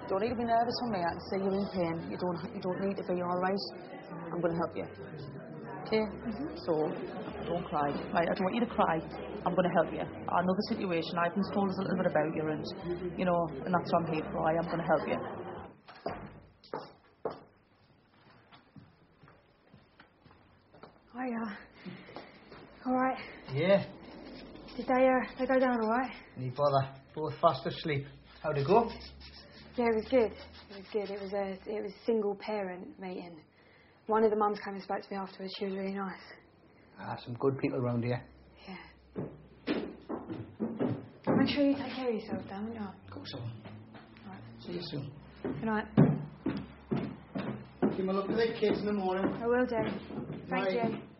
don't need to be nervous for me. I can see you're in pain. You don't need to be, all right? I'm going to help you. Okay? So, don't cry. Right, I don't want you to cry. I'm going to help you. I know the situation. I've been told us a little bit about you and, and that's what I'm here for. I am going to help you. Hiya. All right? Yeah. Did they go down all right? Need bother. Both fast asleep. How'd it go? Yeah, it was good. It was a single parent meeting. One of the mums came and spoke to me afterwards. She was really nice. Some good people around here. Yeah. Make sure you take care of yourself, Dan, won't you? Of course I will. Right. See you soon. Good night. Give me a look at the kids in the morning. I will do. Thank you.